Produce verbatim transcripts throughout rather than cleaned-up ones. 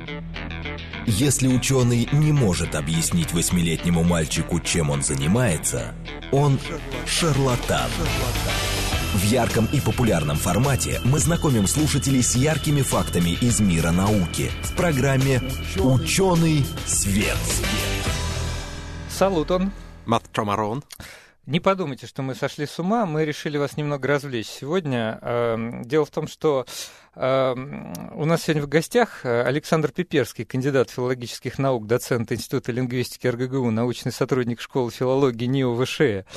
Если ученый не может объяснить восьмилетнему мальчику, чем он занимается, он шарлатан. В ярком и популярном формате мы знакомим слушателей с яркими фактами из мира науки в программе «Ученый свет». Салутон. Матчомарон. Не подумайте, что мы сошли с ума, мы решили вас немного развлечь сегодня. Дело в том, что у нас сегодня в гостях Александр Пиперский, кандидат филологических наук, доцент Института лингвистики эр гэ гэ у, научный сотрудник школы филологии НИУ ВШЭ.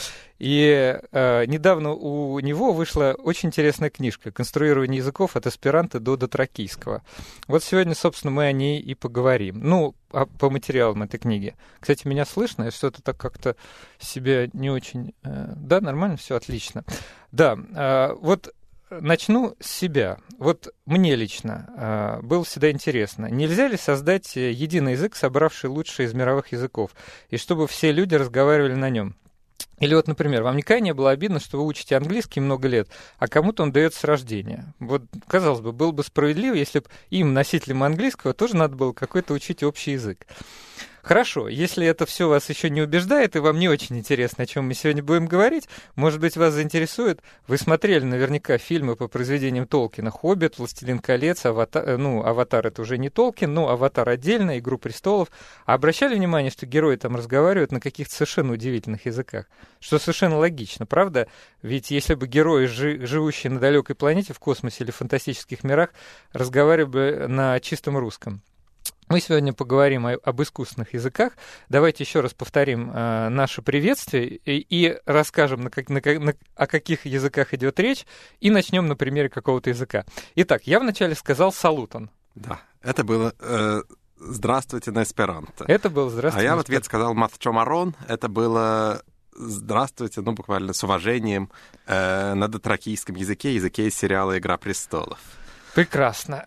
И э, недавно у него вышла очень интересная книжка «Конструирование языков от эсперанто до дотракийского». Вот сегодня, собственно, мы о ней и поговорим. Ну, а, по материалам этой книги. Кстати, меня слышно? Я что-то так как-то себя не очень... Э, да, нормально, все отлично. Да, э, вот начну с себя. Вот мне лично э, было всегда интересно, нельзя ли создать единый язык, собравший лучшие из мировых языков, и чтобы все люди разговаривали на нем? Или вот, например, вам никогда не было обидно, что вы учите английский много лет, а кому-то он дается с рождения? Вот, казалось бы, было бы справедливо, если бы им, носителям английского, тоже надо было какой-то учить общий язык. Хорошо, если это все вас еще не убеждает, и вам не очень интересно, о чем мы сегодня будем говорить, может быть, вас заинтересует, вы смотрели наверняка фильмы по произведениям Толкина: «Хоббит», «Властелин колец», «Аватар», ну, «Аватар» — это уже не Толкин, но «Аватар» отдельно, «Игру престолов». А обращали внимание, что герои там разговаривают на каких-то совершенно удивительных языках? Что совершенно логично, правда? Ведь если бы герои, жи- живущие на далекой планете, в космосе или в фантастических мирах, разговаривали бы на чистом русском. Мы сегодня поговорим о, об искусственных языках. Давайте еще раз повторим э, наше приветствие и, и расскажем, на как, на, на, о каких языках идет речь, и начнем на примере какого-то языка. Итак, я вначале сказал «салутон». Да, это было э, «здравствуйте» на эсперанто. Это было «здравствуйте». А я в ответ сказал «матчомарон». Это было «здравствуйте», ну, буквально с уважением, э, на дотракийском языке, языке из сериала «Игра престолов». Прекрасно.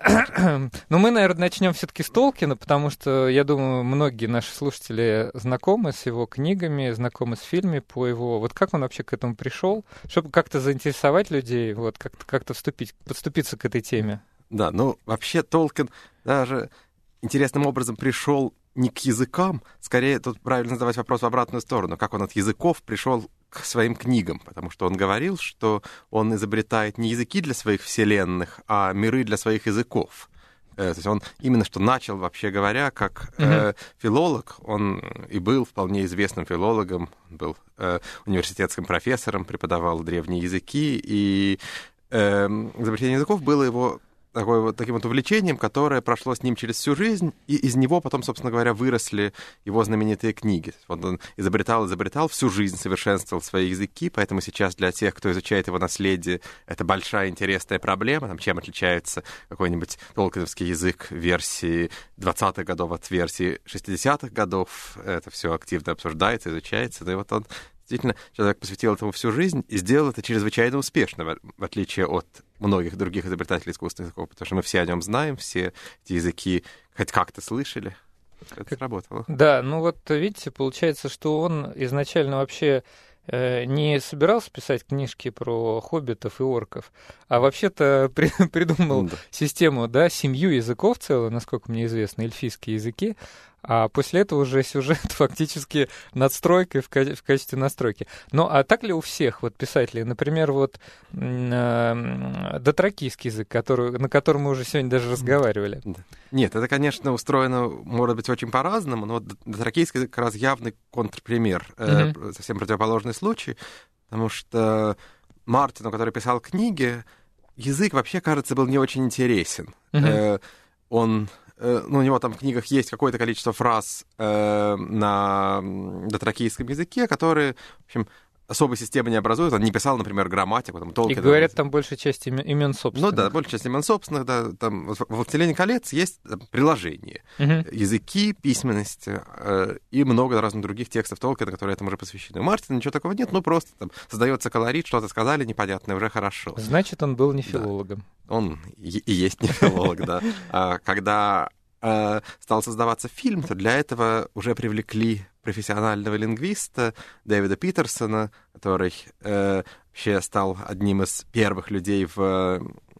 Но мы, наверное, начнем все-таки с Толкина, потому что, я думаю, многие наши слушатели знакомы с его книгами, знакомы с фильмами по его... Вот как он вообще к этому пришел, чтобы как-то заинтересовать людей, вот, как-то, как-то вступить, подступиться к этой теме? Да, ну, вообще Толкин даже интересным образом пришел не к языкам, скорее тут правильно задавать вопрос в обратную сторону, как он от языков пришел к своим книгам, потому что он говорил, что он изобретает не языки для своих вселенных, а миры для своих языков. То есть он именно что начал, вообще говоря, как э, филолог, он и был вполне известным филологом, был э, университетским профессором, преподавал древние языки, и э, изобретение языков было его такой вот, таким вот увлечением, которое прошло с ним через всю жизнь, и из него потом, собственно говоря, выросли его знаменитые книги. Вот он изобретал, изобретал, всю жизнь совершенствовал свои языки, поэтому сейчас для тех, кто изучает его наследие, это большая интересная проблема, там, чем отличается какой-нибудь толкиновский язык версии двадцатых годов от версии шестидесятых годов. Это все активно обсуждается, изучается, и вот он действительно, человек посвятил этому всю жизнь и сделал это чрезвычайно успешно, в отличие от многих других изобретателей искусственных языков, потому что мы все о нем знаем, все эти языки хоть как-то слышали. Это как... работало. Да, ну вот видите, получается, что он изначально вообще э, не собирался писать книжки про хоббитов и орков, а вообще-то при, придумал да. систему, да, семью языков целую, насколько мне известно, эльфийские языки. А после этого уже сюжет фактически надстройкой в, ка- в качестве настройки. Ну, а так ли у всех вот писателей? Например, вот э, дотракийский язык, который, на котором мы уже сегодня даже разговаривали. Нет, это, конечно, устроено, может быть, очень по-разному, но дотракийский язык как раз явный контрпример, mm-hmm. э, совсем противоположный случай, потому что Мартину, который писал книги, язык вообще, кажется, был не очень интересен. Mm-hmm. Э, он... Ну, у него там в книгах есть какое-то количество фраз э, на дотракийском языке, которые, в общем, особой системы не образуют. Он не писал, например, грамматику. Там, Толкин, и говорят, там большая часть имен, имен собственных. Ну да, большая часть имен собственных. Да, там, в «Властелине колец» есть там, приложения, угу. языки, письменность э, и много разных других текстов Толкина, которые этому уже посвящены. У Мартина ничего такого нет, ну просто там создается колорит, что-то сказали непонятное, уже хорошо. Значит, он был не филологом. Да. Он и, и есть не филолог, да. А когда э, стал создаваться фильм, то для этого уже привлекли профессионального лингвиста Дэвида Питерсона, который э, вообще стал одним из первых людей в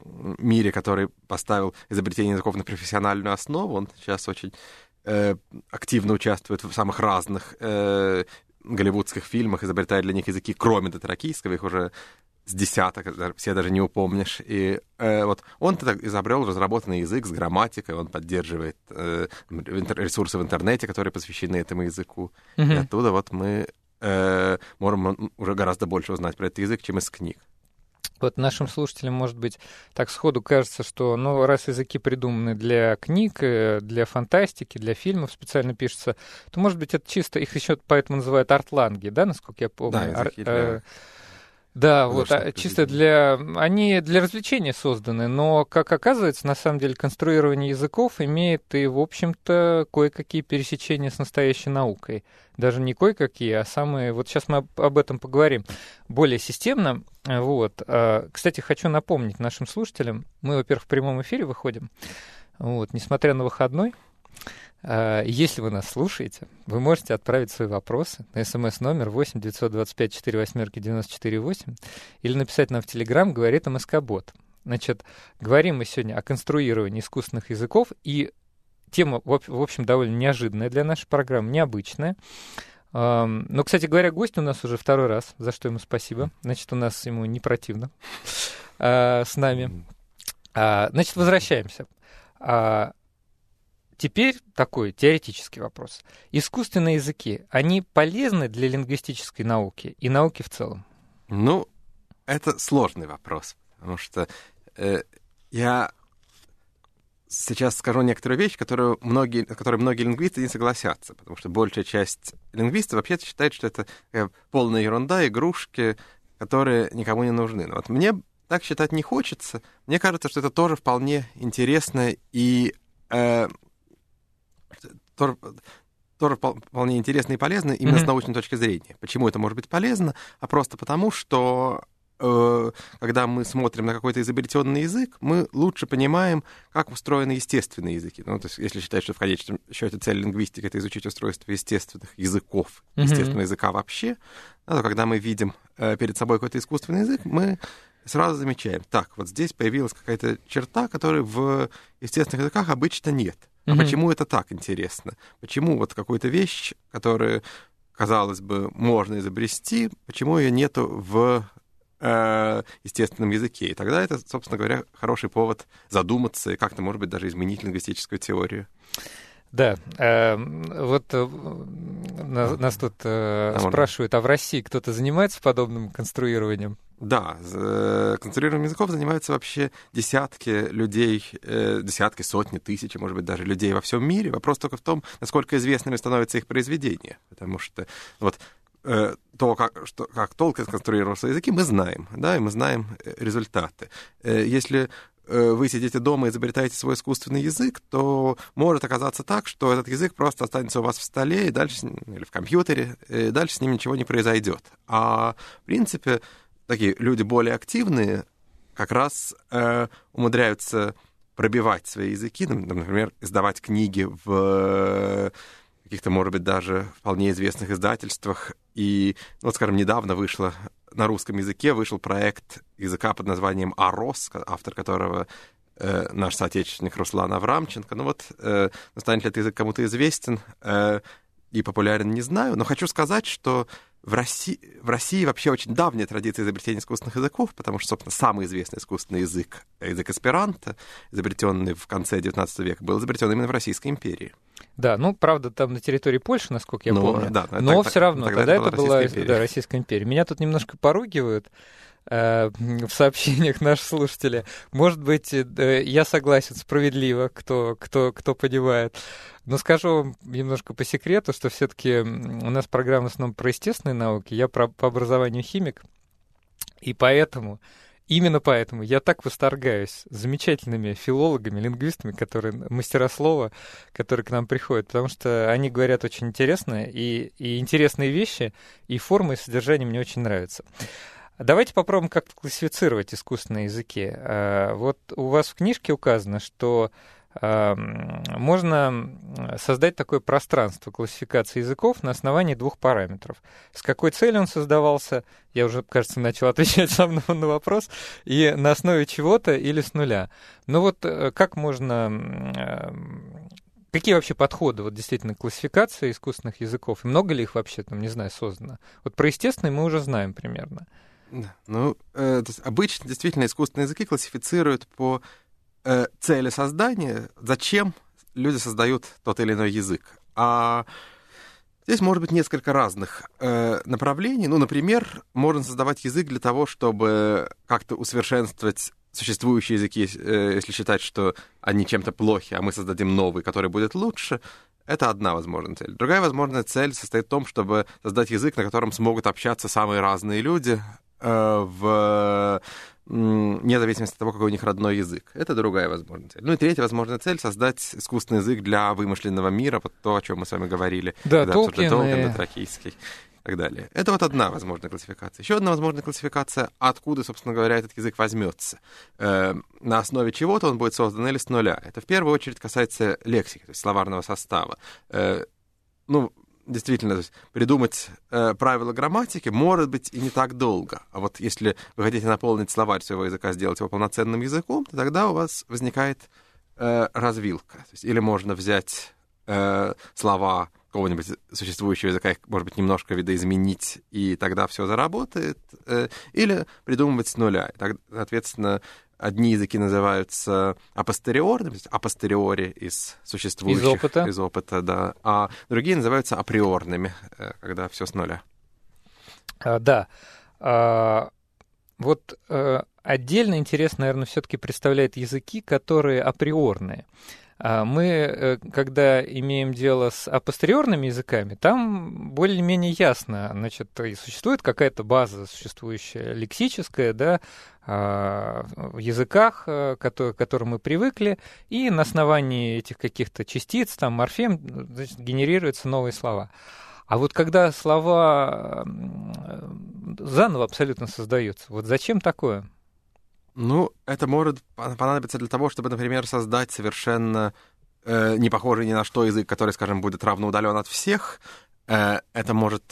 мире, который поставил изобретение языков на профессиональную основу. Он сейчас очень э, активно участвует в самых разных э, голливудских фильмах, изобретая для них языки, кроме дотракийского, их уже с десяток, все даже не упомнишь. И э, вот он изобрел разработанный язык с грамматикой, он поддерживает э, ресурсы в интернете, которые посвящены этому языку. Mm-hmm. И оттуда вот мы э, можем уже гораздо больше узнать про этот язык, чем из книг. Вот нашим слушателям, может быть, так сходу кажется, что, ну, раз языки придуманы для книг, для фантастики, для фильмов специально пишутся, то, может быть, это чисто, их еще поэтому называют артланги, да, насколько я помню? Да, языки для... Ар... Да, вот, а, чисто для... Они для развлечения созданы, но, как оказывается, на самом деле конструирование языков имеет и, в общем-то, кое-какие пересечения с настоящей наукой. Даже не кое-какие, а самые... Вот сейчас мы об этом поговорим более системно. Вот. Кстати, хочу напомнить нашим слушателям, мы, во-первых, в прямом эфире выходим, вот, несмотря на выходной. Если вы нас слушаете, вы можете отправить свои вопросы на смс-номер восемь девятьсот двадцать пять сорок восемь девяносто четыре восемь или написать нам в Телеграм «Говорит МСК-бот». Значит, говорим мы сегодня о конструировании искусственных языков, и тема, в общем, довольно неожиданная для нашей программы, необычная. Но, кстати говоря, гость у нас уже второй раз, за что ему спасибо. Значит, у нас ему не противно с нами. Значит, возвращаемся. Теперь такой теоретический вопрос. Искусственные языки, они полезны для лингвистической науки и науки в целом? Ну, это сложный вопрос, потому что э, я сейчас скажу некоторую вещь, которую многие, которые многие лингвисты не согласятся, потому что большая часть лингвистов вообще-то считает, что это э, полная ерунда, игрушки, которые никому не нужны. Но вот мне так считать не хочется. Мне кажется, что это тоже вполне интересно и... Э, Тоже, тоже вполне интересно и полезно именно mm-hmm. с научной точки зрения. Почему это может быть полезно? А просто потому, что э, когда мы смотрим на какой-то изобретенный язык, мы лучше понимаем, как устроены естественные языки. Ну, то есть, если считать, что в конечном счете цель лингвистики — это изучить устройство естественных языков, mm-hmm. естественного языка вообще, да, то когда мы видим э, перед собой какой-то искусственный язык, мы сразу замечаем, так, вот здесь появилась какая-то черта, которой в естественных языках обычно нет. А mm-hmm. почему это так интересно? Почему вот какую-то вещь, которую, казалось бы, можно изобрести, почему ее нету в э, естественном языке? И тогда это, собственно говоря, хороший повод задуматься и как-то, может быть, даже изменить лингвистическую теорию. Да, э, вот э, нас, нас тут э, спрашивают, а в России кто-то занимается подобным конструированием? Да, конструированием языков занимаются вообще десятки людей, десятки, сотни, тысячи, может быть, даже людей во всем мире. Вопрос только в том, насколько известными становятся их произведения. Потому что вот то, как, что, как Толкин конструировал свои языки, мы знаем, да, и мы знаем результаты. Если вы сидите дома и изобретаете свой искусственный язык, то может оказаться так, что этот язык просто останется у вас в столе и дальше, или в компьютере, и дальше с ним ничего не произойдет. А в принципе... Такие люди более активные как раз э, умудряются пробивать свои языки, например, издавать книги в каких-то, может быть, даже вполне известных издательствах. И, вот, скажем, недавно вышло на русском языке, вышел проект языка под названием «Арос», автор которого э, наш соотечественник Руслан Аврамченко. Ну вот, э, станет ли этот язык кому-то известен э, и популярен, не знаю, но хочу сказать, что В России, в России вообще очень давняя традиция изобретения искусственных языков, потому что, собственно, самый известный искусственный язык, язык эсперанто, изобретенный в конце девятнадцатого века, был изобретен именно в Российской империи. Да, ну, правда, там на территории Польши, насколько я ну, помню, да, но, но так, все равно, тогда, тогда это это была Российская, да, Российская империя. Меня тут немножко поругивают э, в сообщениях наши слушатели. Может быть, э, я согласен, справедливо, кто, кто, кто понимает. Но скажу вам немножко по секрету, что все-таки у нас программа в основном про естественные науки, я про, по образованию химик, и поэтому, именно поэтому я так восторгаюсь замечательными филологами, лингвистами, которые, мастера слова, которые к нам приходят, потому что они говорят очень интересно, и, и интересные вещи, и формы, и содержание мне очень нравятся. Давайте попробуем как-то классифицировать искусственные языки. Вот у вас в книжке указано, что можно создать такое пространство классификации языков на основании двух параметров. С какой целью он создавался, я уже, кажется, начал отвечать сам на, на вопрос, и на основе чего-то или с нуля. Но вот как можно... Какие вообще подходы вот, действительно к классификации искусственных языков? И много ли их вообще, там, не знаю, создано? Вот про естественные мы уже знаем примерно. Ну, э, то есть обычно действительно искусственные языки классифицируют по э, цели создания, зачем люди создают тот или иной язык. А здесь может быть несколько разных э, направлений. Ну, например, можно создавать язык для того, чтобы как-то усовершенствовать существующие языки, э, если считать, что они чем-то плохи, а мы создадим новый, который будет лучше. Это одна возможная цель. Другая возможная цель состоит в том, чтобы создать язык, на котором смогут общаться самые разные люди, в... вне зависимости от того, какой у них родной язык. Это другая возможная цель. Ну и третья возможная цель — создать искусственный язык для вымышленного мира, вот то, о чем мы с вами говорили. Да, Толкин, Толкин, Дотракийский и так далее. Это вот одна возможная классификация. Еще одна возможная классификация, откуда, собственно говоря, этот язык возьмется. Э, на основе чего-то он будет создан или с нуля. Это в первую очередь касается лексики, то есть словарного состава. Э, ну, Действительно, то есть придумать э, правила грамматики может быть и не так долго. А вот если вы хотите наполнить словарь своего языка, сделать его полноценным языком, то тогда у вас возникает э, развилка. То есть, или можно взять э, слова какого-нибудь существующего языка, их, может быть, немножко видоизменить, и тогда все заработает. Э, или придумывать с нуля. И так, соответственно, одни языки называются апостериорными, апостериори из существующих. Из опыта. Из опыта, да. А другие называются априорными, когда все с нуля. А, да. А, вот а, отдельно интересно, наверное, все-таки представляет языки, которые априорные. Мы, когда имеем дело с апостериорными языками, там более-менее ясно, значит, существует какая-то база существующая лексическая, да, в языках, к которым мы привыкли, и на основании этих каких-то частиц, там, морфем, значит, генерируются новые слова. А вот когда слова заново абсолютно создаются, вот зачем такое? Ну, это может понадобиться для того, чтобы, например, создать совершенно э, не похожий ни на что язык, который, скажем, будет равноудален от всех. Э, это может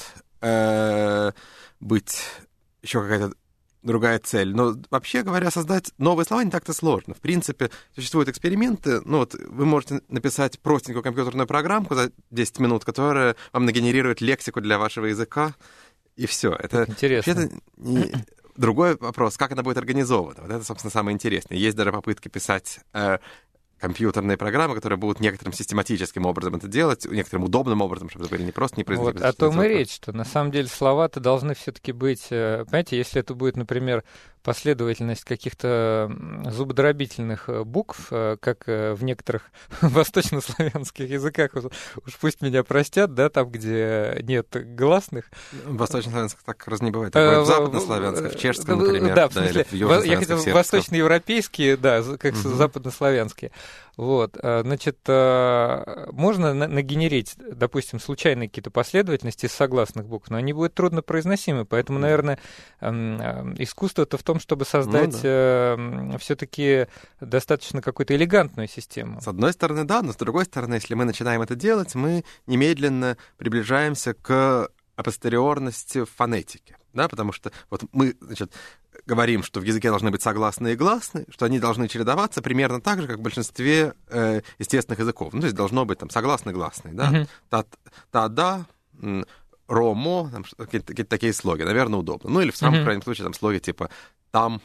э, быть еще какая-то другая цель. Но вообще говоря, создать новые слова не так-то сложно. В принципе, существуют эксперименты. Ну, вот вы можете написать простенькую компьютерную программку за десять минут, которая вам нагенерирует лексику для вашего языка, и все. Это интересно. Не... Другой вопрос, как она будет организована. Вот это, собственно, самое интересное. Есть даже попытки писать э, компьютерные программы, которые будут некоторым систематическим образом это делать, некоторым удобным образом, чтобы это были не просто непроизводительные. Вот, о том и речь, что на самом деле слова-то должны все-таки быть, понимаете, если это будет, например, последовательность каких-то зубодробительных букв, как в некоторых восточнославянских языках, уж пусть меня простят, да, там, где нет гласных. В восточнославянских так раз не бывает. В западнославянских, в чешском, например. Да, в смысле, я хотел восточноевропейские, да, как западнославянские. Вот, значит, можно нагенерить, допустим, случайные какие-то последовательности из согласных букв, но они будут труднопроизносимы, поэтому, наверное, искусство-то в том, чтобы создать ну, да. все-таки достаточно какую-то элегантную систему. С одной стороны, да, но с другой стороны, если мы начинаем это делать, мы немедленно приближаемся к апостериорности в фонетике, да, потому что вот мы, значит, говорим, что в языке должны быть согласные и гласные, что они должны чередоваться примерно так же, как в большинстве э, естественных языков. Ну, то есть должно быть там согласные-гласные, да, mm-hmm. та, та, да, ро-мо, там, какие-то, какие-то такие слоги, наверное, удобно. Ну, или в самом mm-hmm. крайнем случае там слоги типа там,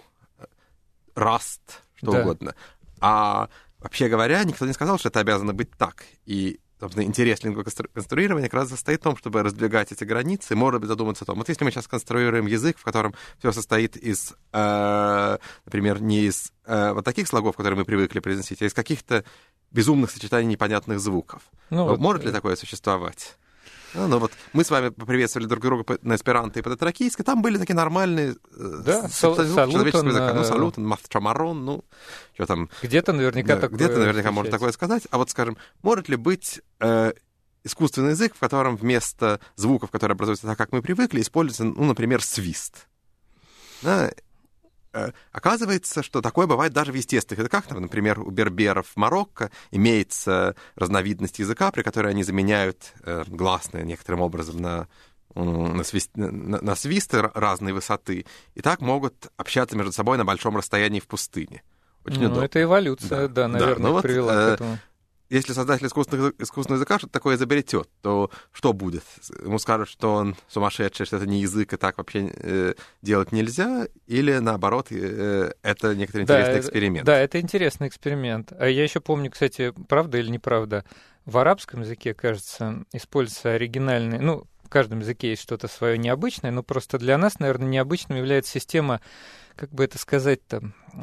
раст, что да. угодно. А вообще говоря, никто не сказал, что это обязано быть так. И собственно, интерес лингвоконструирования как раз состоит в том, чтобы раздвигать эти границы, может быть, задуматься о том. Вот если мы сейчас конструируем язык, в котором все состоит из, э, например, не из э, вот таких слогов, которые мы привыкли произносить, а из каких-то безумных сочетаний непонятных звуков. Ну, вот, может ли такое существовать? Ну, ну вот мы с вами поприветствовали друг друга на эсперанто и по дотракийски, там были такие нормальные да, человеческие языки. Ну, салютон, мафчамарон, ну, что там... Где-то наверняка да, такое... Где-то наверняка можно такое сказать. А вот, скажем, может ли быть э, искусственный язык, в котором вместо звуков, которые образуются так, как мы привыкли, используется, ну, например, свист? Да? оказывается, что такое бывает даже в естественных языках. Например, у берберов в Марокко имеется разновидность языка, при которой они заменяют гласные некоторым образом на, на, свист, на, на свисты разной высоты, и так могут общаться между собой на большом расстоянии в пустыне. Очень ну, удобно. Это эволюция, да, да наверное, да, привела вот, к этому. Если создатель искусственного, искусственного языка что-то такое изобретет, то что будет? Ему скажут, что он сумасшедший, что это не язык, и так вообще э, делать нельзя? Или, наоборот, э, это некоторый интересный да, эксперимент? Да, это интересный эксперимент. А я еще помню, кстати, правда или неправда, в арабском языке, кажется, используется оригинальный... Ну, в каждом языке есть что-то свое необычное, но просто для нас, наверное, необычным является система, как бы это сказать-то...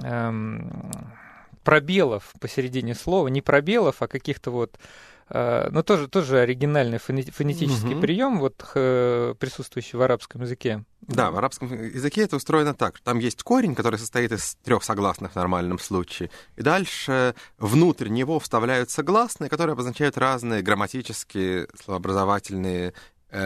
Эм... пробелов посередине слова, не пробелов, а каких-то вот, э, ну, тоже, тоже оригинальный фонетический mm-hmm. прием, вот, э, присутствующий в арабском языке. Да, в арабском языке это устроено так. Там есть корень, который состоит из трех согласных в нормальном случае, и дальше внутрь него вставляются гласные, которые обозначают разные грамматические, словообразовательные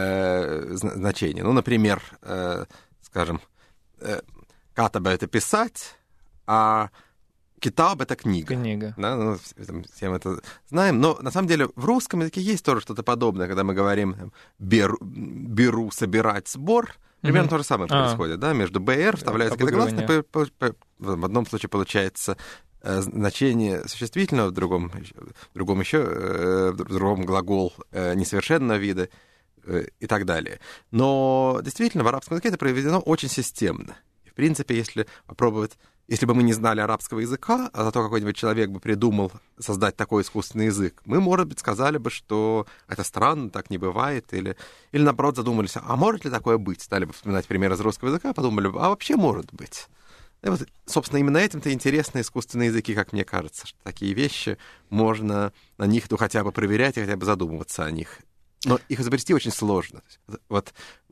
э, значения. Ну, например, э, скажем, э, катаба — это писать, а китаб — это книга. Книга. Да, ну, все мы это знаем. Но на самом деле в русском языке есть тоже что-то подобное, когда мы говорим там, беру, беру, собирать, сбор. Примерно mm-hmm. то же самое а. происходит. Да? Между БР вставляются какие-то гласные. По, по, по, в одном случае получается э, значение существительного, в другом, в другом еще, э, в другом глагол э, несовершенного вида э, и так далее. Но действительно в арабском языке это проведено очень системно. И, в принципе, если попробовать... Если бы мы не знали арабского языка, а зато какой-нибудь человек бы придумал создать такой искусственный язык, мы, может быть, сказали бы, что это странно, так не бывает, или, или наоборот, задумались, а может ли такое быть? Стали бы вспоминать примеры из русского языка, подумали бы, а вообще может быть. И вот, собственно, именно этим-то интересны искусственные языки, как мне кажется, что такие вещи можно на них ну, хотя бы проверять и хотя бы задумываться о них. Но их изобрести очень сложно. Вот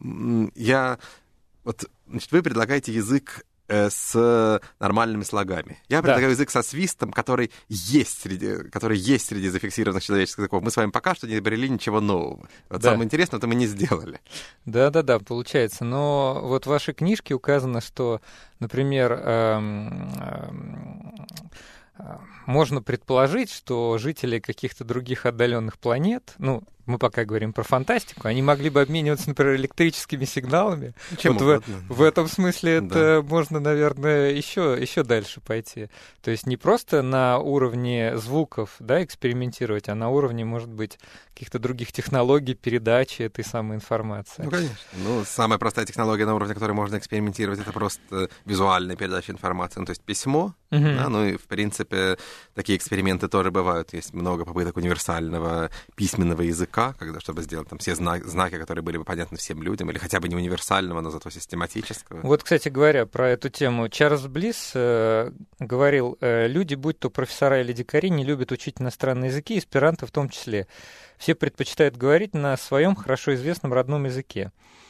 я... Вот, значит, вы предлагаете язык с нормальными слогами. Я предлагаю да. язык со свистом, который есть, среди, который есть среди зафиксированных человеческих языков. Мы с вами пока что не изобрели ничего нового. Вот да. самое интересное, это мы не сделали. Да-да-да, получается. Но вот в вашей книжке указано, что, например, эм, эм, можно предположить, что жители каких-то других отдаленных планет, ну, мы пока говорим про фантастику, они могли бы обмениваться, например, электрическими сигналами. Чем вот угодно. В, в этом смысле это да. можно, наверное, еще, еще дальше пойти. То есть не просто на уровне звуков, да, экспериментировать, а на уровне, может быть, каких-то других технологий передачи этой самой информации. Ну, конечно. Ну, самая простая технология, на уровне которой можно экспериментировать, это просто визуальная передача информации, ну, то есть письмо. Uh-huh. Да, ну и, в принципе, такие эксперименты тоже бывают. Есть много попыток универсального письменного языка, когда, чтобы сделать там все знаки, знаки, которые были бы понятны всем людям, или хотя бы не универсального, но зато систематического. Вот, кстати говоря, про эту тему. Чарльз Блисс э, говорил, э, люди, будь то профессора или дикари, не любят учить иностранные языки, эсперанто в том числе. Все предпочитают говорить на своем хорошо известном родном языке.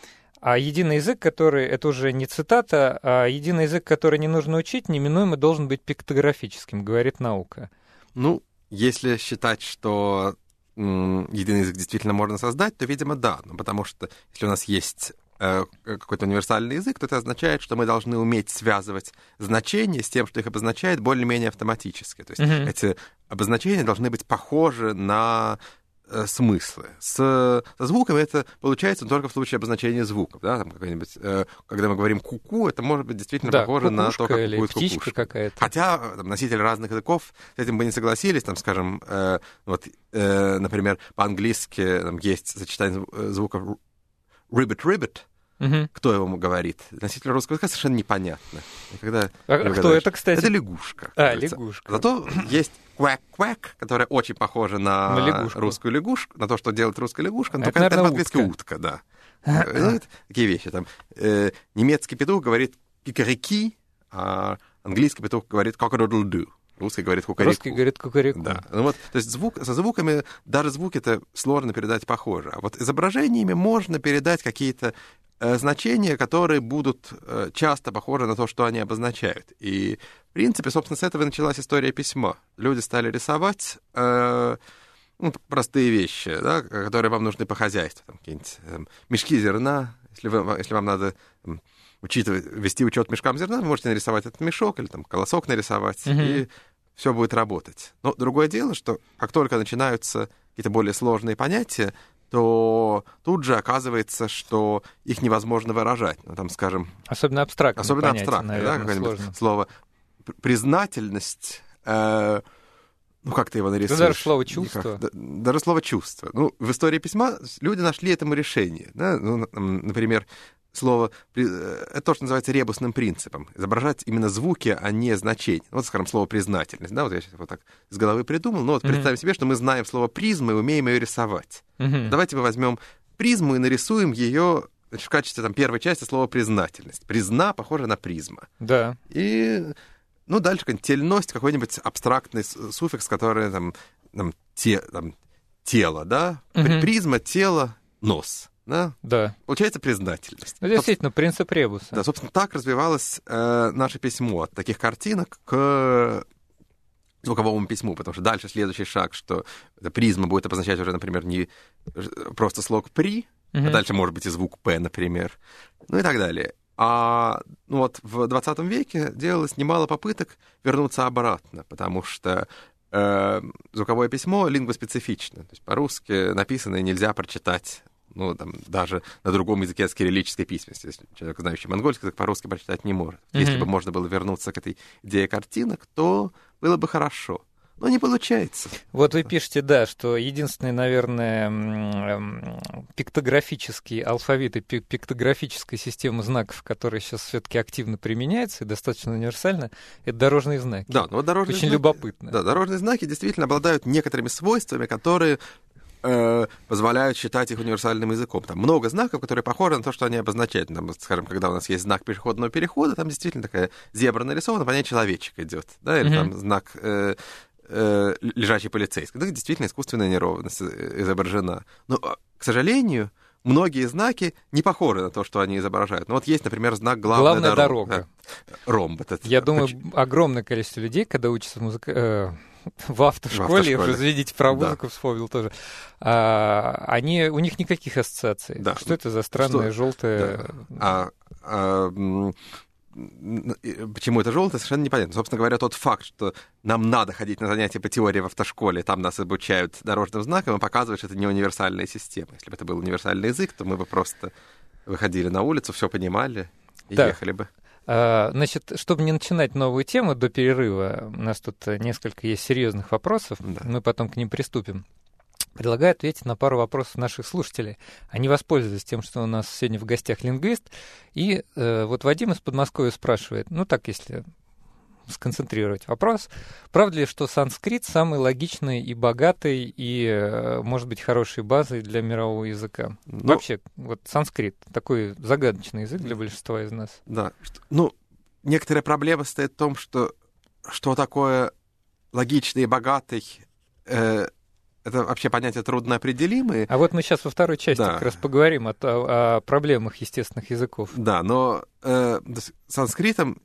А единый язык, который, это уже не цитата, а единый язык, который не нужно учить, неминуемо должен быть пиктографическим, говорит наука. Ну, если считать, что м- единый язык действительно можно создать, то, видимо, да. Ну, потому что если у нас есть э, какой-то универсальный язык, то это означает, что мы должны уметь связывать значения с тем, что их обозначает, более-менее автоматически. То есть mm-hmm. эти обозначения должны быть похожи на смыслы. С, со звуками это получается только в случае обозначения звуков. Да? Там какой-нибудь, э, когда мы говорим ку-ку, это может быть действительно да, похоже на то, как или птичка кукушка. Какая-то. Хотя там, носители разных языков с этим бы не согласились. Там, скажем, э, вот, э, например, по-английски там, есть сочетание звуков ribbit-ribbit. Угу. Кто его говорит? Носитель русского языка совершенно непонятно. Когда а кто говоришь, это, кстати? Это лягушка. А, кажется. Лягушка. Зато есть квак-квак, которая очень похожа на, на лягушку. русскую лягушку, на то, что делает русская лягушка, но это, только это по-английски утка. утка, да. Ну, такие вещи. Там, э, немецкий петух говорит кикарики, а английский петух говорит cock-a-doodle-doo. Русский говорит кукареку. Русский говорит кукареку. Да. Ну, вот, то есть звук, со звуками, даже звуки-то сложно передать похоже. А вот изображениями можно передать какие-то э, значения, которые будут э, часто похожи на то, что они обозначают. И, в принципе, собственно, с этого и началась история письма. Люди стали рисовать э, ну, простые вещи, да, которые вам нужны по хозяйству. Там, какие-нибудь э, мешки зерна, если, вы, если вам надо... Э, учитывать, вести учет мешкам зерна, вы можете нарисовать этот мешок или там колосок нарисовать, mm-hmm. и все будет работать. Но другое дело, что как только начинаются какие-то более сложные понятия, то тут же оказывается, что их невозможно выражать. Ну, там, скажем... Особенно абстрактные Особенно понятия, абстрактные, наверное, да, какое-нибудь сложно. слово признательность... Э, ну, как ты его нарисуешь? Да даже слово «чувство». Никак. Даже слово «чувство». Ну, в истории письма люди нашли этому решение. Да? Ну, например, слово... Это то, что называется ребусным принципом. Изображать именно звуки, а не значения. Вот, скажем, слово «признательность». Да? Вот я сейчас вот так с головы придумал. Ну, вот mm-hmm. представим себе, что мы знаем слово «призма» и умеем ее рисовать. Mm-hmm. Давайте мы возьмем призму и нарисуем ее в качестве там, первой части слова «признательность». «Призна» похоже на «призма». Да. И... Ну, дальше какая-нибудь тельность, какой-нибудь абстрактный суффикс, который там, там, те, там тело, да? Uh-huh. Призма, тело, нос, да? Да. Получается признательность. Ну, действительно, принцип ребуса. Да, собственно, так развивалось э, наше письмо от таких картинок к звуковому письму, потому что дальше следующий шаг, что эта призма будет обозначать уже, например, не просто слог «при», uh-huh. а дальше может быть и звук «п», например, ну и так далее. А ну вот в двадцатом веке делалось немало попыток вернуться обратно, потому что э, звуковое письмо лингвоспецифично. То есть по-русски написанное нельзя прочитать, ну, там, даже на другом языке с кириллической письменностью. Если человек, знающий монгольский язык, по-русски прочитать не может. Mm-hmm. Если бы можно было вернуться к этой идее картинок, то было бы хорошо. Но не получается. Вот вы пишете, да, что единственный, наверное, пиктографический алфавит и пиктографическая система знаков, которая сейчас все-таки активно применяется и достаточно универсальна, это дорожные знаки. Да, но дорожные Очень знаки, любопытно. Да, дорожные знаки действительно обладают некоторыми свойствами, которые э, позволяют считать их универсальным языком. Там много знаков, которые похожи на то, что они обозначают. Там, скажем, когда у нас есть знак пешеходного перехода, там действительно такая зебра нарисована, по ней человечек идет, да, или mm-hmm. там знак... Э, лежачий полицейский. Да, действительно, искусственная неровность изображена. Но, к сожалению, многие знаки не похожи на то, что они изображают. Ну, вот есть, например, знак «Главная, Главная дорога». дорога. Да. Ромб. Этот. Я думаю, огромное количество людей, когда учатся в, музыка... э, в автошколе, я уже, видите, про музыку да. вспомнил тоже, а, они... у них никаких ассоциаций. Да. Что это за странное что? желтое... Да. А, а, почему это желтое, совершенно непонятно. Собственно говоря, тот факт, что нам надо ходить на занятия по теории в автошколе, там нас обучают дорожным знакам, и показывает, что это не универсальная система. Если бы это был универсальный язык, то мы бы просто выходили на улицу, все понимали и да. ехали бы. Значит, чтобы не начинать новую тему до перерыва, у нас тут несколько есть серьезных вопросов, да. мы потом к ним приступим. Предлагаю ответить на пару вопросов наших слушателей. Они воспользовались тем, что у нас сегодня в гостях лингвист. И э, вот Вадим из Подмосковья спрашивает, ну так, если сконцентрировать вопрос, правда ли, что санскрит самый логичный и богатый, и, э, может быть, хорошей базой для мирового языка? Ну, вообще, вот санскрит, такой загадочный язык для большинства из нас. Да, ну, некоторая проблема стоит в том, что что такое логичный и богатый... Э, Это вообще понятие трудноопределимые. А вот мы сейчас во второй части да. как раз поговорим о, о проблемах естественных языков. Да, но э, санскритом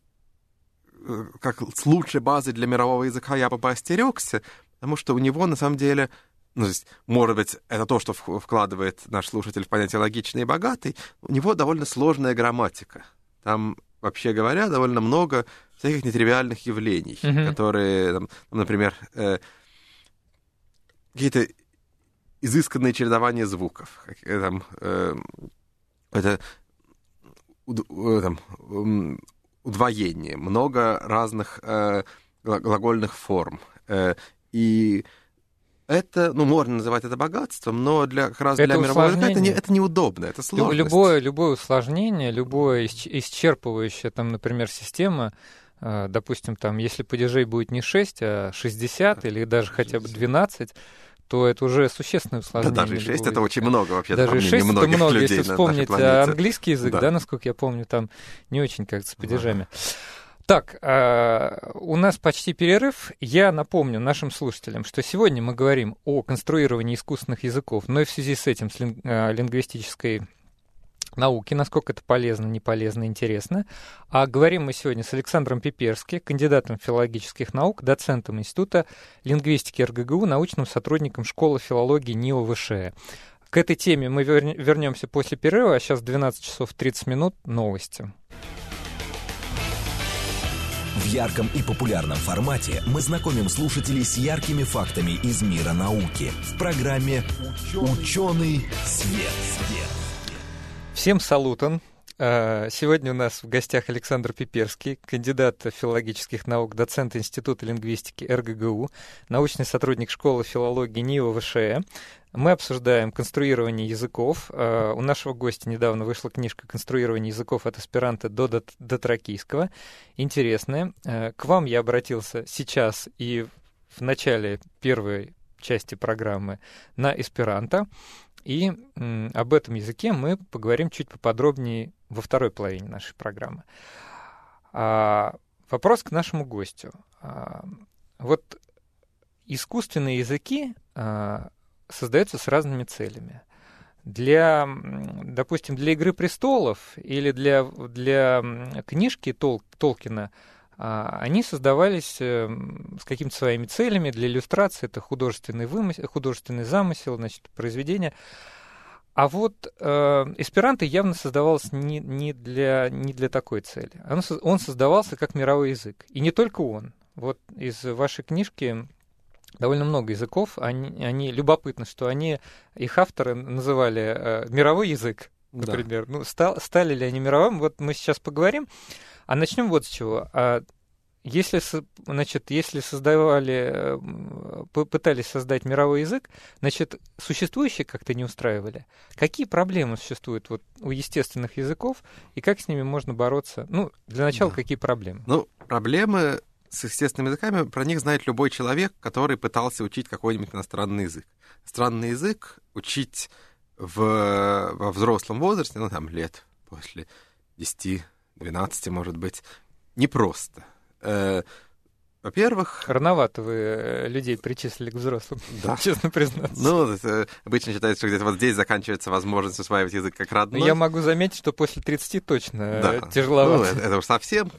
как с лучшей базой для мирового языка я бы поостерегся, потому что у него на самом деле, ну, то есть, может быть, это то, что вкладывает наш слушатель в понятие логичный и богатый, у него довольно сложная грамматика. Там, вообще говоря, довольно много всяких нетривиальных явлений, mm-hmm. которые, там, например... Э, какие-то изысканные чередования звуков. Там, э, это там, удвоение, много разных э, глагольных форм. Э, и это, ну, можно называть это богатством, но для, как раз для мирового языка это, не, это неудобно, это сложность. Любое, любое усложнение, любое исчерпывающее, там, например, система, допустим, там, если падежей будет не шесть, а шестьдесят или даже хотя бы двенадцать, то это уже существенное усложнение. Да, даже и шесть — это очень много вообще. Даже и шесть — это много, если вспомнить английский язык, да. да, насколько я помню, там не очень как-то с падежами. Да. Так, э, у нас почти перерыв. Я напомню нашим слушателям, что сегодня мы говорим о конструировании искусственных языков, но и в связи с этим, с линг- э, лингвистической науки, насколько это полезно, не полезно, интересно. А говорим мы сегодня с Александром Пиперским, кандидатом филологических наук, доцентом Института лингвистики эр гэ гэ у, научным сотрудником школы филологии НИО ВШЭ. К этой теме мы вернемся после перерыва, а сейчас двенадцать часов тридцать минут, новости. ярком и популярном формате мы знакомим слушателей с яркими фактами из мира науки в программе «Ученый свет». Всем салутан. Сегодня у нас в гостях Александр Пиперский, кандидат филологических наук, доцент Института лингвистики эр гэ гэ у, научный сотрудник школы филологии НИИ вэ ша э. Мы обсуждаем конструирование языков. У нашего гостя недавно вышла книжка «Конструирование языков от аспиранта до дотракийского». Интересная. К вам я обратился сейчас и в начале первой части программы на эсперанто. И м, об этом языке мы поговорим чуть поподробнее во второй половине нашей программы. А, вопрос к нашему гостю. А, вот искусственные языки а, создаются с разными целями. Для, допустим, для «Игры престолов» или для, для книжки Тол, Толкина они создавались с какими-то своими целями. Для иллюстрации это художественный, вымысел, художественный замысел, значит, произведение. А вот э, эсперанто явно создавался не, не, для, не для такой цели. Он, он создавался как мировой язык. И не только он. Вот из вашей книжки довольно много языков. Они, они любопытно, что они, их авторы называли э, мировой язык, например. Да. Ну, стал, стали ли они мировым? Вот мы сейчас поговорим. А начнем вот с чего. Если, значит, если создавали, пытались создать мировой язык, значит, существующие как-то не устраивали. Какие проблемы существуют вот у естественных языков, и как с ними можно бороться? Ну, для начала, да. Какие проблемы? Ну, проблемы с естественными языками, про них знает любой человек, который пытался учить какой-нибудь иностранный язык. Иностранный язык учить в, во взрослом возрасте, ну, там, лет после десяти двенадцати, может быть, непросто. Э, во-первых... Рановато вы людей причислили к взрослым, да. Честно признаться. Ну, это, обычно считается, что где-то вот здесь заканчивается возможность усваивать язык как родной. Но я могу заметить, что после тридцати точно да. тяжеловато. Ну, это, это уж совсем.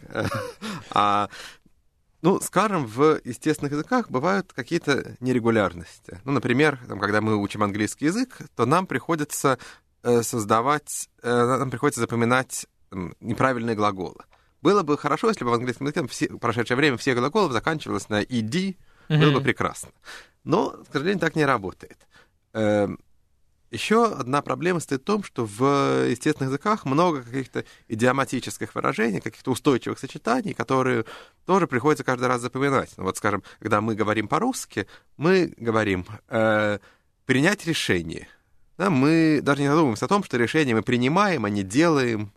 а, ну, скажем, в естественных языках бывают какие-то нерегулярности. Ну, например, там, когда мы учим английский язык, то нам приходится э, создавать, э, нам приходится запоминать неправильные глаголы. Было бы хорошо, если бы в английском языке все, в прошедшее время все глаголы заканчивалось на ed, mm-hmm. было бы прекрасно. Но, к сожалению, так не работает. Эм, еще одна проблема стоит в том, что в естественных языках много каких-то идиоматических выражений, каких-то устойчивых сочетаний, которые тоже приходится каждый раз запоминать. Ну, вот, скажем, когда мы говорим по-русски, мы говорим э, «принять решение». Да, мы даже не задумываемся о том, что решение мы принимаем, а не делаем,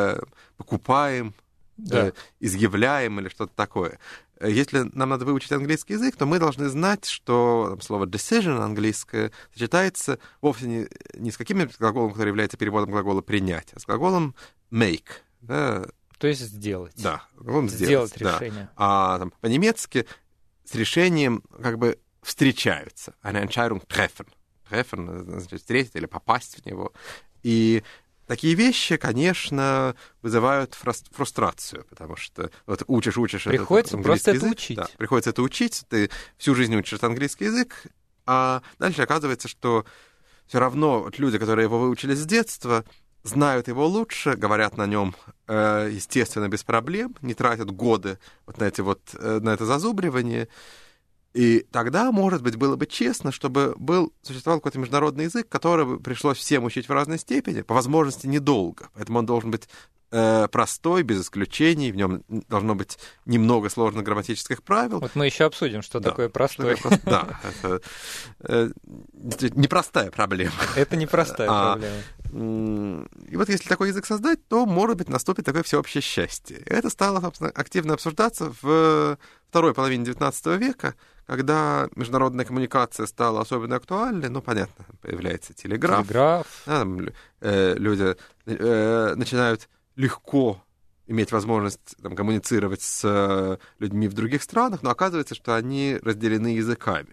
покупаем, да. э, изъявляем или что-то такое. Если нам надо выучить английский язык, то мы должны знать, что там, слово decision английское сочетается вовсе не, не с каким-нибудь глаголом, который является переводом глагола «принять», а с глаголом make. Да. То есть сделать. Да, глаголом сделать. Сделать да. решение. А там, по-немецки с решением как бы встречаются. Eine Entscheidung treffen. Treffen, значит, встретить или попасть в него. И такие вещи, конечно, вызывают фрустрацию, потому что вот учишь, учишь... Приходится этот просто язык, это учить. Да, приходится это учить, ты всю жизнь учишь этот английский язык, а дальше оказывается, что все равно вот люди, которые его выучили с детства, знают его лучше, говорят на нем, э, естественно, без проблем, не тратят годы вот на, эти вот, э, на это зазубривание. И тогда, может быть, было бы честно, чтобы был, существовал какой-то международный язык, который бы пришлось всем учить в разной степени, по возможности недолго. Поэтому он должен быть э, простой, без исключений, в нем должно быть немного сложных грамматических правил. Вот мы еще обсудим, что да, такое простой. Что такое, да, это э, непростая проблема. Это непростая а, проблема. И вот если такой язык создать, то, может быть, наступит такое всеобщее счастье. И это стало, собственно, активно обсуждаться в второй половине девятнадцатого века, когда международная коммуникация стала особенно актуальной, ну, понятно, появляется телеграф. Телеграф. Да, там, э, люди э, начинают легко иметь возможность там, коммуницировать с э, людьми в других странах, но оказывается, что они разделены языками.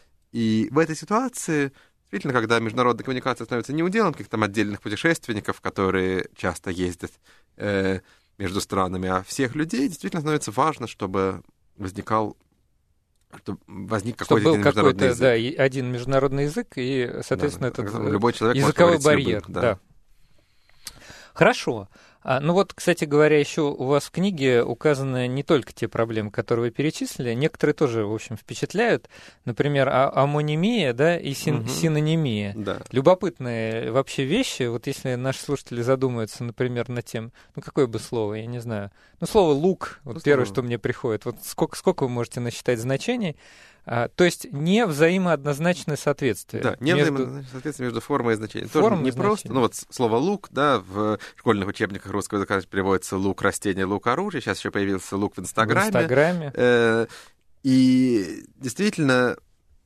И в этой ситуации, действительно, когда международная коммуникация становится не уделом каких-то там отдельных путешественников, которые часто ездят э, между странами, а всех людей, действительно становится важно, чтобы возникал чтобы возник какой-то один международный язык. Да, один международный язык, и, соответственно, да, этот любой человек языковой может барьер. Любым, да. Да. Хорошо. А, ну вот, кстати говоря, еще у вас в книге указаны не только те проблемы, которые вы перечислили, некоторые тоже, в общем, впечатляют. Например, а- амонимия, да, и син- Мгм. синонимия. Да. Любопытные вообще вещи. Вот если наши слушатели задумаются, например, над тем, ну какое бы слово, я не знаю. Ну, слово «лук», вот Ну, первое, слово. что мне приходит. Вот сколько, сколько вы можете насчитать значений? А, то есть не взаимооднозначное соответствие. Да, не между... взаимоотношение, соответственно, между формой и значением. Формой Тоже не и просто. значением. Ну вот слово «лук», да, в школьных учебниках русского языка переводится «лук растения», «лук оружия». Сейчас еще появился «лук» в Инстаграме. В Инстаграме. Э, И действительно,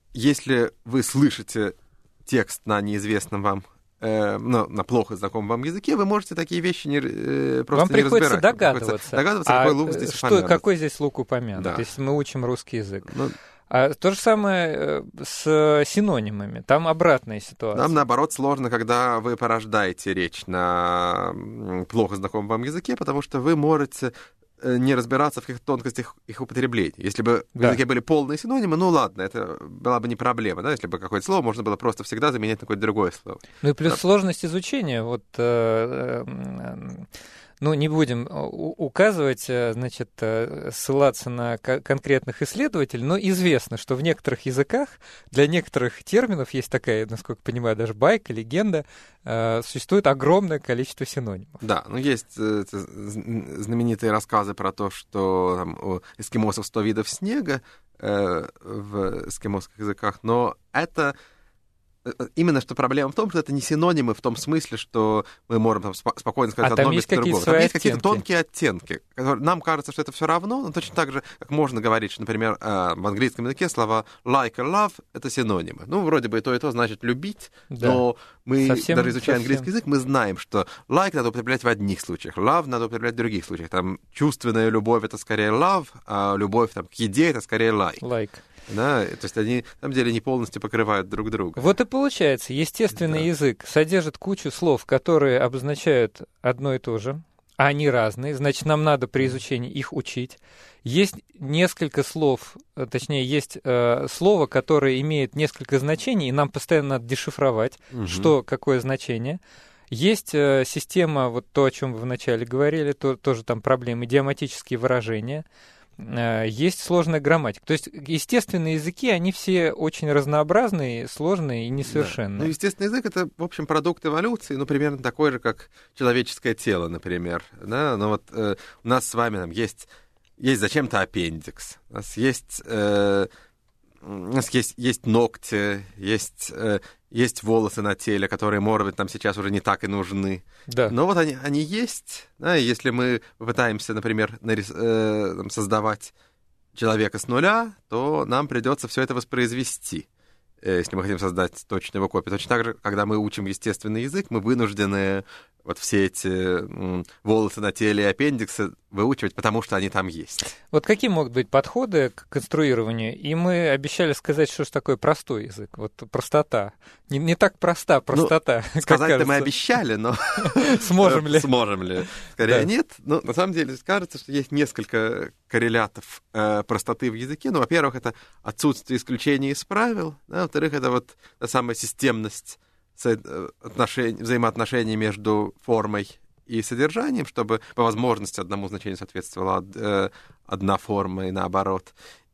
если вы слышите текст на неизвестном вам, э, ну, на плохо знакомом вам языке, вы можете такие вещи не, э, просто Вам не приходится разбирать. Вам догадываться, приходится догадываться, а какой лук здесь что, упомянут. какой здесь лук упомянут, Да. если мы учим русский язык. Ну, А то же самое э, с синонимами. Там обратная ситуация. нам, наоборот, сложно, когда вы порождаете речь на м, плохо знакомом вам языке, потому что вы можете э, не разбираться в каких-то тонкостях их употребления. Если бы в Да. языке были полные синонимы, ну ладно, это была бы не проблема, да, если бы какое-то слово можно было просто всегда заменять на какое-то другое слово. Ну и плюс Да. сложность изучения. Вот, э, э, ну, не будем у- указывать, э, значит, э, ссылаться на ко- конкретных исследователей, но известно, что в некоторых языках для некоторых терминов есть такая, насколько понимаю, даже байка, легенда, э, существует огромное количество синонимов. Да, ну есть э, это з- знаменитые рассказы про то, что там, у эскимосов сто видов снега э, в эскимосских языках, но это э, именно что проблема в том, что это не синонимы в том смысле, что мы можем там, спо- спокойно сказать А одно там вместо есть какие-то другого. Там свои есть какие-то оттенки. тонкие оттенки. которые- Нам кажется, что это все равно, но точно так же, как можно говорить, что, например, э, в английском языке слова like и love — это синонимы. Ну, вроде бы и то, и то значит любить, Да. но мы, Совсем- даже изучая совсем. английский язык, мы знаем, что like надо употреблять в одних случаях, love надо употреблять в других случаях. Там чувственная любовь — это скорее love, а любовь там, к еде — это скорее like. Like. Да? То есть они, на самом деле, не полностью покрывают друг друга. Вот и получается, естественный Да. язык содержит кучу слов, которые обозначают одно и то же, а они разные, значит, нам надо при изучении их учить. Есть несколько слов, э, точнее, есть э, слово, которое имеет несколько значений, и нам постоянно надо дешифровать, Мгм. что, какое значение. Есть э, система, вот то, о чем вы вначале говорили, то, тоже там проблемы, идиоматические выражения. Э, Есть сложная грамматика. То есть естественные языки, они все очень разнообразные, сложные и Да. несовершенные. Ну, естественный язык — это, в общем, продукт эволюции, ну, примерно такой же, как человеческое тело, например. Да? Но вот э, у нас с вами там есть, есть зачем-то аппендикс, у нас есть, э, у нас есть, есть ногти, есть, э, есть волосы на теле, которые, может быть, нам сейчас уже не так и нужны. Да. Но вот они, они есть, да, и если мы попытаемся, например, нарис- э, там, создавать человека с нуля, то нам придется все это воспроизвести, э, если мы хотим создать точную его копию. Точно так же, когда мы учим естественный язык, мы вынуждены вот все эти м, волосы на теле и аппендиксы выучивать, потому что они там есть. Вот какие могут быть подходы к конструированию? И мы обещали сказать, что же такое простой язык. Вот простота. Не, не так проста простота, как Сказать-то мы кажется. обещали, но Сможем ли? Сможем ли? Скорее Да. нет. Но на самом деле кажется, что есть несколько коррелятов э, простоты в языке. Ну, во-первых, это отсутствие исключений из правил. Да? Во-вторых, это вот та самая системность со- э, отношений, взаимоотношений между формой и содержанием, чтобы по возможности одному значению соответствовала од- э, одна форма и наоборот.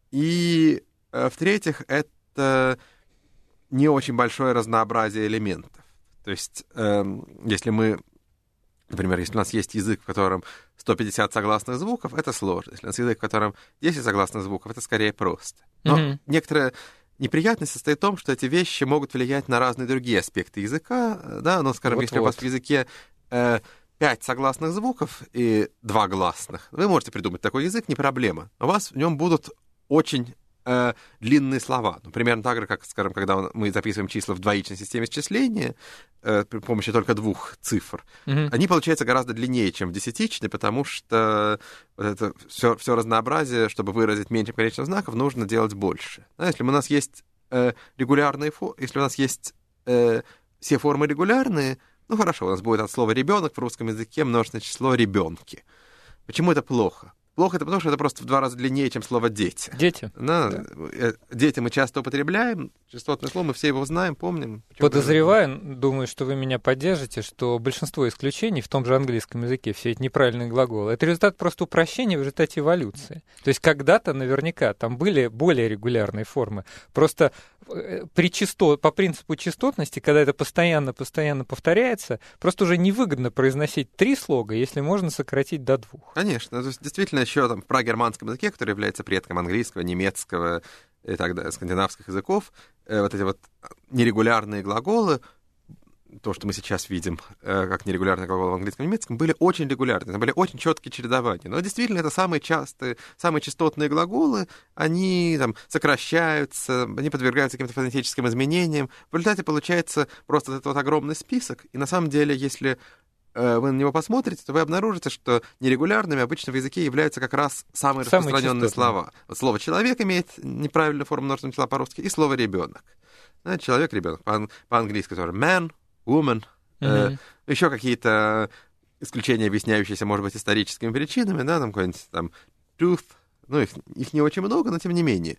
И э, в-третьих, это не очень большое разнообразие элементов. То есть, эм, если мы, например, если у нас есть язык, в котором сто пятьдесят согласных звуков, это сложно. Если у нас язык, в котором десять согласных звуков, это скорее просто. Но Мгм. некоторая неприятность состоит в том, что эти вещи могут влиять на разные другие аспекты языка. э, Да? Ну, скажем, если у вас Вот-вот. в языке э, пять согласных звуков и два гласных, вы можете придумать такой язык, не проблема. Но у вас в нем будут очень э, длинные слова. Ну, примерно так же, как, скажем, когда мы записываем числа в двоичной системе счисления э, при помощи только двух цифр. Мгм. Они получаются гораздо длиннее, чем в десятичной, потому что вот это все, все разнообразие, чтобы выразить меньшим количеством знаков, нужно делать больше. Да, если у нас есть э, регулярные фо... если у нас есть э, все формы регулярные, ну хорошо, у нас будет от слова ребенок в русском языке множественное число ребенки. Почему это плохо? плохо это потому, что это просто в два раза длиннее, чем слово «дети». Дети. Да, да. Дети мы часто употребляем, частотное слово, мы все его знаем, помним. Подозреваю, думаю, что вы меня поддержите, что большинство исключений в том же английском языке, все эти неправильные глаголы, это результат просто упрощения в результате эволюции. То есть когда-то наверняка там были более регулярные формы. Просто при частот, по принципу частотности, когда это постоянно-постоянно повторяется, просто уже невыгодно произносить три слога, если можно сократить до двух. Конечно. То есть, действительно, еще там в прагерманском языке, который является предком английского, немецкого и так далее, скандинавских языков, э, вот эти вот нерегулярные глаголы, то, что мы сейчас видим э, как нерегулярные глаголы в английском и немецком, были очень регулярные, там были очень четкие чередования. Но действительно, это самые частые, самые частотные глаголы, они там сокращаются, они подвергаются каким-то фонетическим изменениям. В результате получается просто этот вот огромный список. И на самом деле, если э, вы на него посмотрите, то вы обнаружите, что нерегулярными обычно в языке являются как раз самые, самые распространенные частотные слова. Вот слово «человек» имеет неправильную форму множественного числа по-русски, и слово «ребенок». Да, человек, ребенок. По- по-английски тоже man, woman, mm-hmm. э, еще какие-то исключения, объясняющиеся, может быть, историческими причинами, да, там какой-нибудь там tooth, ну, их, их не очень много, но тем не менее.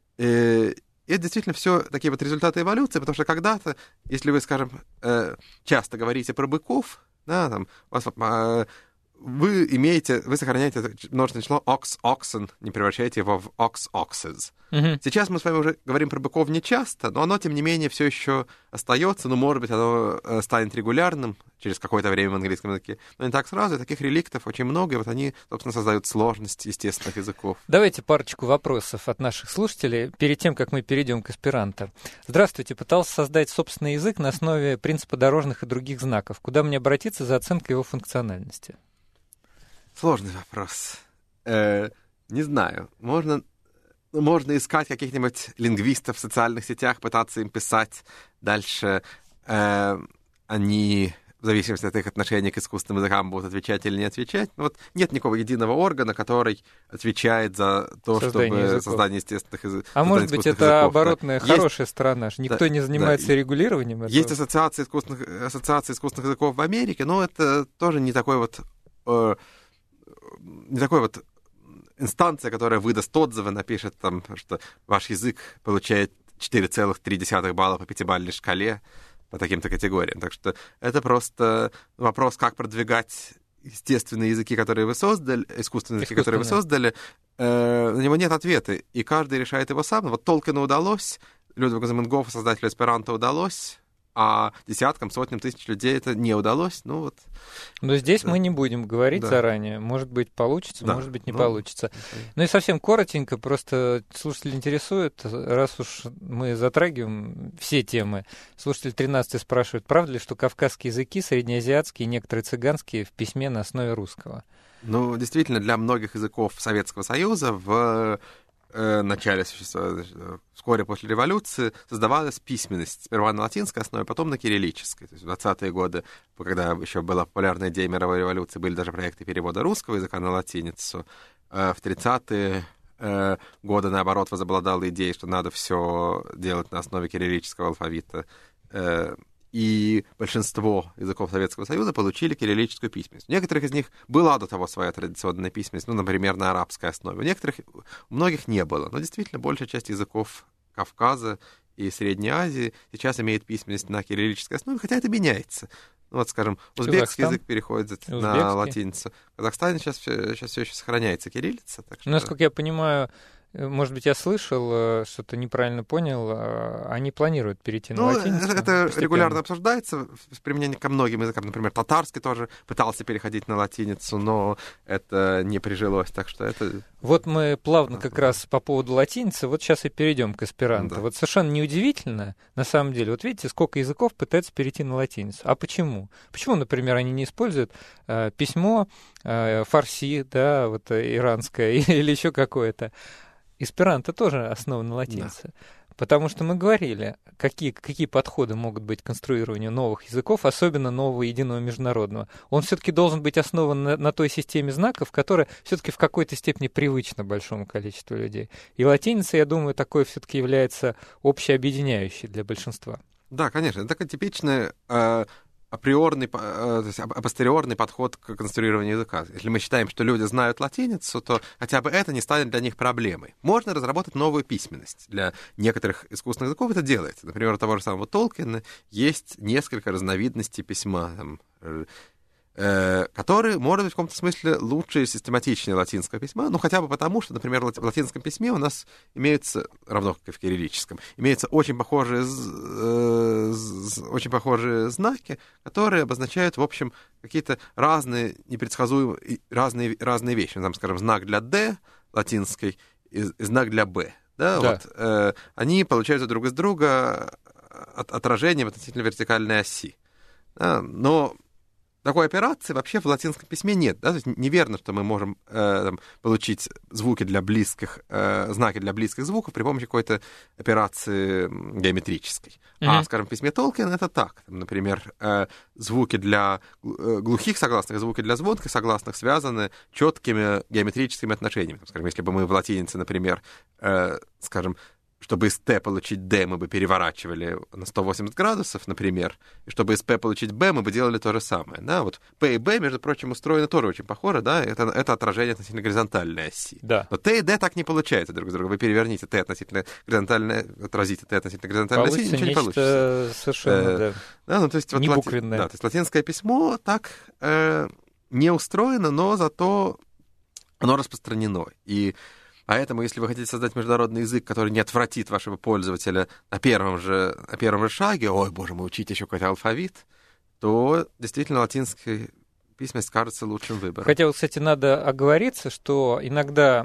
Э, это действительно все такие вот результаты эволюции, потому что когда-то, если вы, скажем, э, часто говорите про быков, да, там, у вас, э, вы имеете, вы сохраняете множественное число ox, oxen, не превращаете его в ox, oxes. Mm-hmm. Сейчас мы с вами уже говорим про быков не часто, но оно, тем не менее, все еще остается, ну, может быть, оно станет регулярным через какое-то время в английском языке, но не так сразу, и таких реликтов очень много, и вот они, собственно, создают сложность естественных языков. Давайте парочку вопросов от наших слушателей перед тем, как мы перейдем к эсперанто. Здравствуйте, пытался создать собственный язык на основе принципа дорожных и других знаков. Куда мне обратиться за оценкой его функциональности? Сложный вопрос. Э, не знаю. Можно, можно искать каких-нибудь лингвистов в социальных сетях, пытаться им писать. Дальше э, они, в зависимости от их отношения к искусственным языкам, будут отвечать или не отвечать. Но вот нет никакого единого органа, который отвечает за то, создание чтобы языков. Создание естественных языков. А может быть, это языков, оборотная, да. Хорошая есть... сторона. Никто да, не занимается да. регулированием этого. Есть ассоциация искусственных, ассоциация искусственных языков в Америке, но это тоже не такой вот... Э, не такой вот инстанция, которая выдаст отзывы, напишет там, что ваш язык получает четыре целых три десятых балла по пятибалльной шкале по таким-то категориям. Так что это просто вопрос, как продвигать естественные языки, которые вы создали, искусственные языки, которые вы создали, э, на него нет ответа, и каждый решает его сам. Вот Толкину удалось, Людвигу Заменгофу, создателю эсперанто, удалось, а десяткам, сотням тысяч людей это не удалось. Ну, вот. Но здесь да. мы не будем говорить да. заранее. Может быть, получится, да. может быть, не ну, получится. Ну и совсем коротенько, просто слушатели интересуют, раз уж мы затрагиваем все темы. Слушатель тринадцатый спрашивает, правда ли, что кавказские языки, среднеазиатские и некоторые цыганские в письме на основе русского? Ну, действительно, для многих языков Советского Союза в начале существования, вскоре после революции, создавалась письменность сперва на латинской основе, потом на кириллической. То есть в двадцатые годы, когда еще была популярная идея мировой революции, были даже проекты перевода русского языка на латиницу. В тридцатые годы, наоборот, возобладала идея, что надо все делать на основе кириллического алфавита. И большинство языков Советского Союза получили кириллическую письменность. У некоторых из них была до того своя традиционная письменность, ну, например, на арабской основе. У некоторых, у многих не было. Но действительно, большая часть языков Кавказа и Средней Азии сейчас имеет письменность на кириллической основе, хотя это меняется. Ну, вот, скажем, узбекский Казахстан. Язык переходит узбекский. На латиницу. В Казахстане сейчас, сейчас все еще сохраняется кириллица. Так что... Насколько я понимаю, может быть, я слышал, что-то неправильно понял, они планируют перейти на ну, латиницу? Это постепенно. Регулярно обсуждается с применением ко многим языкам. Например, татарский тоже пытался переходить на латиницу, но это не прижилось, так что это... Вот мы плавно как раз по поводу латиницы, вот сейчас и перейдем к эсперанто. Да. Вот совершенно неудивительно, на самом деле, вот видите, сколько языков пытаются перейти на латиницу. А почему? Почему, например, они не используют э, письмо э, фарси, да, вот иранское или еще какое-то? Эсперанто тоже основан на латинице. Да. Потому что мы говорили, какие, какие подходы могут быть к конструированию новых языков, особенно нового единого международного. Он все-таки должен быть основан на, на той системе знаков, которая все-таки в какой-то степени привычна большому количеству людей. И латиница, я думаю, такой все-таки является общеобъединяющей для большинства. Да, конечно. Это такая типичная... Э... априорный, то есть апостериорный подход к конструированию языка. Если мы считаем, что люди знают латиницу, то хотя бы это не станет для них проблемой. Можно разработать новую письменность. Для некоторых искусственных языков это делается. Например, у того же самого Толкина есть несколько разновидностей письма, там, которые, может быть, в каком-то смысле лучше и систематичнее латинского письма, ну, хотя бы потому, что, например, в латинском письме у нас имеются, равно как и в кириллическом, имеются очень похожие, очень похожие знаки, которые обозначают, в общем, какие-то разные, непредсказуемые, разные, разные вещи. Там, скажем, знак для «д» латинской и знак для «б». Да, да. Вот, э, они получаются друг из друга от, отражением относительно вертикальной оси. Да, но такой операции вообще в латинском письме нет. Да? То есть неверно, что мы можем э, там, получить звуки для близких, э, знаки для близких звуков при помощи какой-то операции геометрической. Mm-hmm. А, скажем, в письме Толкина это так. Там, например, э, звуки для глухих согласных, звуки для звонких согласных связаны четкими геометрическими отношениями. Там, скажем, если бы мы в латинице, например, э, скажем, чтобы из Т получить Д, мы бы переворачивали на сто восемьдесят градусов, например, и чтобы из П получить Б, мы бы делали то же самое. Да? Вот П и Б, между прочим, устроены тоже очень похоже, да? это, это отражение относительно горизонтальной оси. Да. Но Т и Д так не получается друг с другом. Вы переверните Т относительно горизонтальной, отразите Т относительно горизонтальной оси, ничего не получится. Совершенно, э, да. Да, ну, то есть, вот не лати... буквенное. Да, то есть латинское письмо так э, не устроено, но зато оно распространено. И поэтому, если вы хотите создать международный язык, который не отвратит вашего пользователя на первом же, на первом же шаге, ой, боже мой, учить еще какой-то алфавит, то действительно латинская письменность кажется лучшим выбором. Хотя, вот, кстати, надо оговориться, что иногда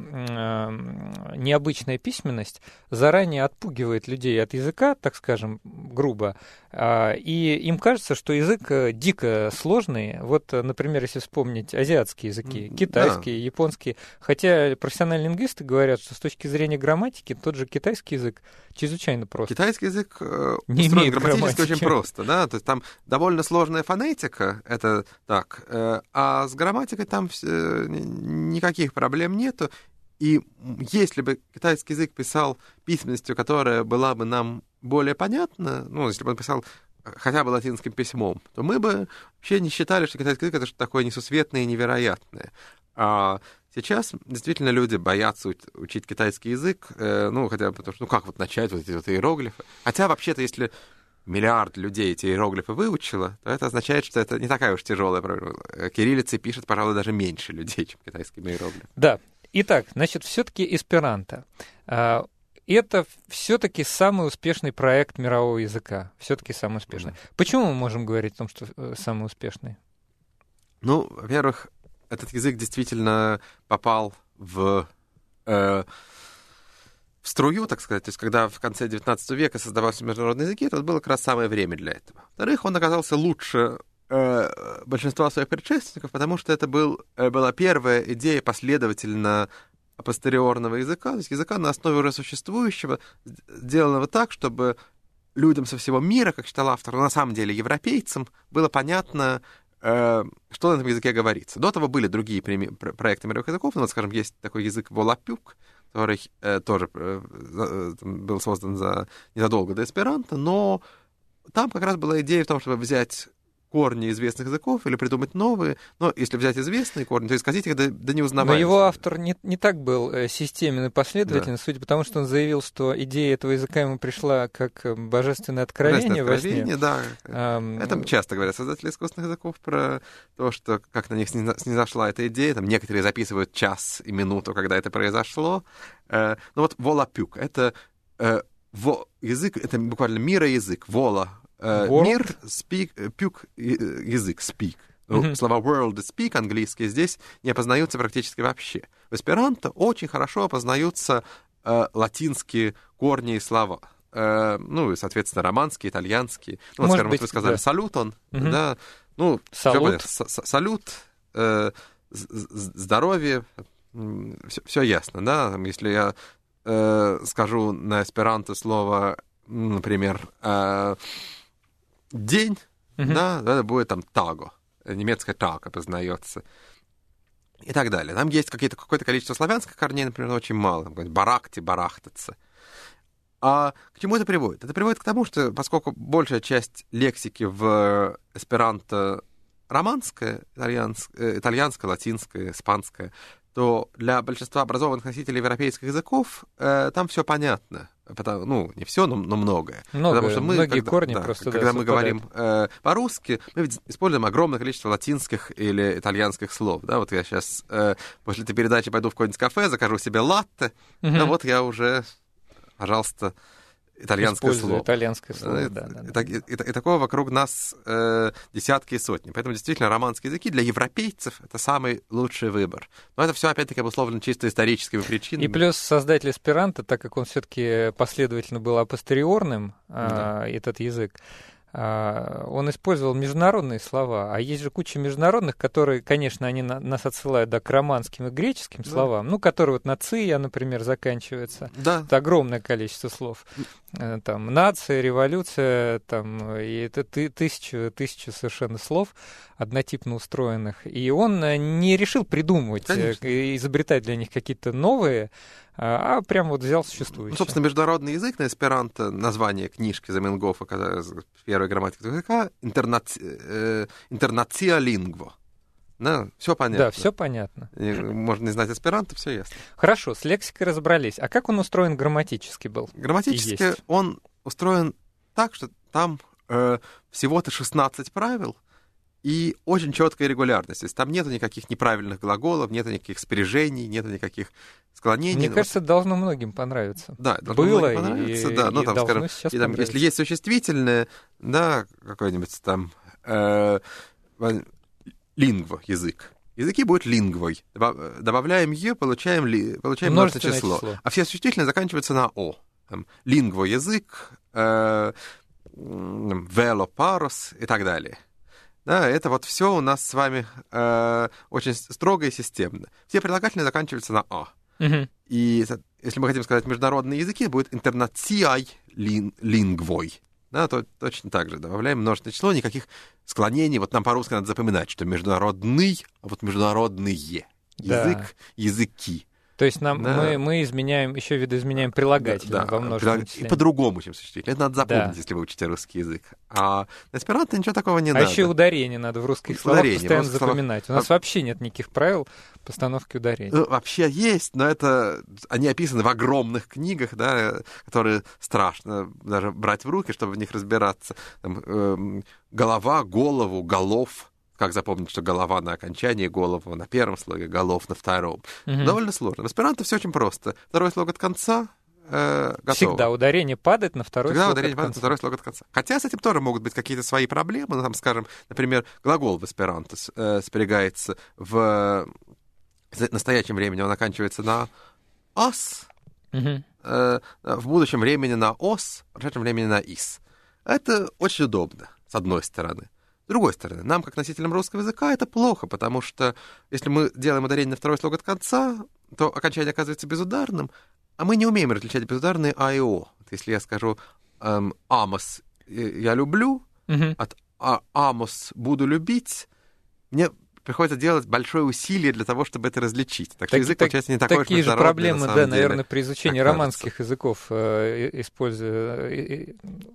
э, необычная письменность заранее отпугивает людей от языка, так скажем, грубо, э, и им кажется, что язык дико сложный. Вот, например, если вспомнить азиатские языки, китайский, да. японский, хотя профессиональные лингвисты говорят, что с точки зрения грамматики тот же китайский язык чрезвычайно прост. Китайский язык э, не устроен имеет грамматически грамматики. Очень просто, да, то есть там довольно сложная фонетика, это так, э, а с грамматикой там э, никаких проблем нету. И если бы китайский язык писал письменностью, которая была бы нам более понятна, ну, если бы он писал хотя бы латинским письмом, то мы бы вообще не считали, что китайский язык — это что-то такое несусветное и невероятное. А сейчас действительно люди боятся учить китайский язык, э, ну, хотя бы потому что, ну, как вот начать вот эти вот иероглифы. Хотя, вообще-то, если миллиард людей эти иероглифы выучило, то это означает, что это не такая уж тяжелая проблема. Кириллицей пишет, пожалуй, даже меньше людей, чем китайскими иероглифами. Да. Итак, значит, все-таки эсперанто. Это все-таки самый успешный проект мирового языка. Все-таки самый успешный. Mm-hmm. Почему мы можем говорить о том, что самый успешный? Ну, во-первых, этот язык действительно попал в, э, в струю, так сказать. То есть, когда в конце девятнадцатого века создавался международный язык, это было как раз самое время для этого. Во-вторых, он оказался лучше э, большинства своих предшественников, потому что это был, э, была первая идея последовательно апостериорного языка, то есть языка на основе уже существующего, сделанного так, чтобы людям со всего мира, как считал автор, но на самом деле европейцам, было понятно, э, что на этом языке говорится. До того были другие преми- проекты мировых языков, ну, вот, скажем, есть такой язык Волапюк, который э, тоже э, э, был создан за, незадолго до эсперанто, но там как раз была идея в том, чтобы взять корни известных языков или придумать новые. Но если взять известные корни, то исказить их до, до неузнаваемости. Но его автор не, не так был системен и последовательный, да. Судя по тому, что он заявил, что идея этого языка ему пришла как божественное откровение, божественное откровение во да. сне. Um... Это часто говорят создатели искусственных языков про то, что как на них снизошла эта идея. Там некоторые записывают час и минуту, когда это произошло. Ну вот волапюк — это язык, это буквально мироязык, вола. Uh, мир, speak, пюк, язык, speak. Mm-hmm. Слова world и speak английские здесь не опознаются практически вообще. В эсперанто очень хорошо опознаются uh, латинские корни и слова. Uh, ну, и, соответственно, романские, итальянские. Ну, вот, скажем, быть, вот вы сказали, да. салют он, mm-hmm. да, ну, салют, салют uh, здоровье, все, все ясно, да, если я uh, скажу на эсперанто слово, например, uh, день, mm-hmm. да, это будет там таго, немецкое таго познается, и так далее. Там есть какие-то, какое-то количество славянских корней, например, очень мало, баракти, барахтаться. А к чему это приводит? Это приводит к тому, что поскольку большая часть лексики в эсперанто романская, итальянская, итальянская, латинская, испанская, то для большинства образованных носителей европейских языков э, там все понятно. Потому, ну, не все, но, но многое. Многое, Потому что мы, многие когда, корни да, просто когда да, мы говорим э, по-русски, мы ведь используем огромное количество латинских или итальянских слов. Да? Вот я сейчас э, после этой передачи пойду в какое-нибудь кафе, закажу себе латте, угу. Да вот я уже, пожалуйста, итальянское Использую слово. итальянское слово, и, да, да, и, да. И, и, и такого вокруг нас э, десятки и сотни. Поэтому действительно романские языки для европейцев это самый лучший выбор. Но это все опять-таки обусловлено чисто историческими причинами. И плюс создатель эсперанто, так как он все-таки последовательно был апостериорным, да. э, этот язык, он использовал международные слова, а есть же куча международных, которые, конечно, они на, нас отсылают да, к романским и греческим да. словам, ну, которые вот на «ция», например, заканчиваются. Да. Это огромное количество слов. Там нация, революция, там, и это ты, тысячу, тысячу совершенно слов однотипно устроенных. И он не решил придумывать, конечно. изобретать для них какие-то новые, а прям вот взял существующие. Ну, собственно, международный язык на эсперанто, название книжки Заменгофа, первая грамматика языка, «Интернация лингво». Да, все понятно. Да, все понятно. И можно не знать эсперанто, все ясно. Хорошо, с лексикой разобрались. А как он устроен грамматически был? Грамматически он устроен так, что там э, всего-то шестнадцать правил и очень четкая регулярность. То есть там нету никаких неправильных глаголов, нету никаких спряжений, нету никаких склонений. Мне кажется, вот... должно многим понравиться. Да, должно было многим понравиться, и, да. Ну, и там, скажем, и, там, если есть существительное, да, какой-нибудь там э, лингво, язык. Языки будут лингвой. Добавляем «е», получаем, ли, получаем множественное число. число. А все существительные заканчиваются на «о». Лингво — язык, э, вело, парус и так далее. Да, это вот все у нас с вами э, очень строго и системно. Все прилагательные заканчиваются на «а». Угу. И если мы хотим сказать международные языки, будет «интернациай лингвой». Да, то точно так же добавляем множественное число, никаких склонений. Вот нам по-русски надо запоминать, что международный, а вот международные. Язык, да. Языки. То есть нам, да. мы, мы изменяем, еще видоизменяем прилагательные да, да. во множественном числе. И по-другому, чем существительное. Это надо запомнить, да. если вы учите русский язык. А на эсперанто ничего такого не а надо. А еще ударение надо в русских словах ударение, постоянно русских запоминать. Словах... У нас а... вообще нет никаких правил постановки ударений. Ну, вообще есть, но это они описаны в огромных книгах, да, которые страшно даже брать в руки, чтобы в них разбираться. Там, э, голова, голову, голов. Как запомнить, что голова на окончании, голову на первом слоге, голов на втором. Угу. Довольно сложно. В эсперанто все очень просто. Второй слог от конца э, готово. Всегда ударение падает на второй Всегда слог ударение от падает конца. на второй слог от конца. Хотя с этим тоже могут быть какие-то свои проблемы. Ну, там, скажем, например, глагол в эсперанто э, спрягается в настоящем времени, он оканчивается на «ас», угу. э, в будущем времени на «ос», в прошедшем времени на «ис». Это очень удобно, с одной стороны. С другой стороны, нам, как носителям русского языка, это плохо, потому что если мы делаем ударение на второй слог от конца, то окончание оказывается безударным, а мы не умеем различать безударные «а» и «о». Вот если я скажу эм, «амос» я люблю, угу. от а, «амос» буду любить, мне приходится делать большое усилие для того, чтобы это различить. Так что так, язык, так, получается, не такой уж такие же проблемы, да, деле, наверное, при изучении романских языков, э, используя э,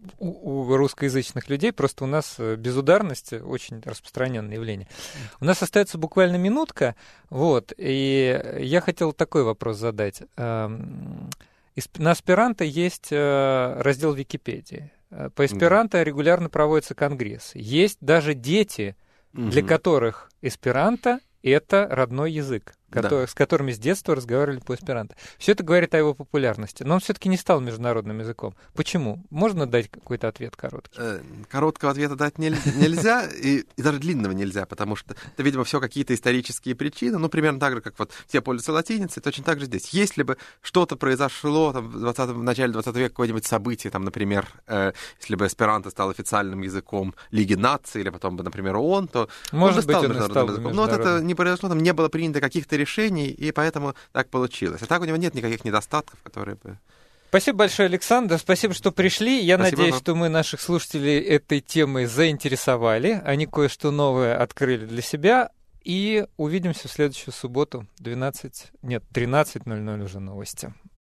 у, у русскоязычных людей. Просто у нас безударность очень распространенное явление. У нас остается буквально минутка, вот, и я хотел такой вопрос задать. На эсперанто есть раздел Википедии. По эсперанто регулярно проводятся конгрессы. Есть даже дети, для угу. которых эсперанто — это родной язык, который, да. с которыми с детства разговаривали по эсперанто. Все это говорит о его популярности, но он все-таки не стал международным языком. Почему? Можно дать какой-то ответ короткий? Короткого ответа дать нельзя, и, и даже длинного нельзя, потому что это, видимо, все какие-то исторические причины, ну, примерно так же, как вот все пользуются латиницей, точно так же здесь. Если бы что-то произошло там, в, двадцатом, в начале двадцатого века, какое-нибудь событие, там, например, э, если бы эсперанто стал официальным языком Лиги наций, или потом бы, например, ООН, то может он бы быть, стал он международным стал языком. Но вот это не произошло, там не было принято каких-то решений, и поэтому так получилось. А так у него нет никаких недостатков, которые бы... Спасибо большое, Александр. Спасибо, что пришли. Я Спасибо надеюсь, вам. что мы наших слушателей этой темой заинтересовали. Они кое-что новое открыли для себя. И увидимся в следующую субботу. двенадцать, нет, тринадцать ноль ноль уже новости.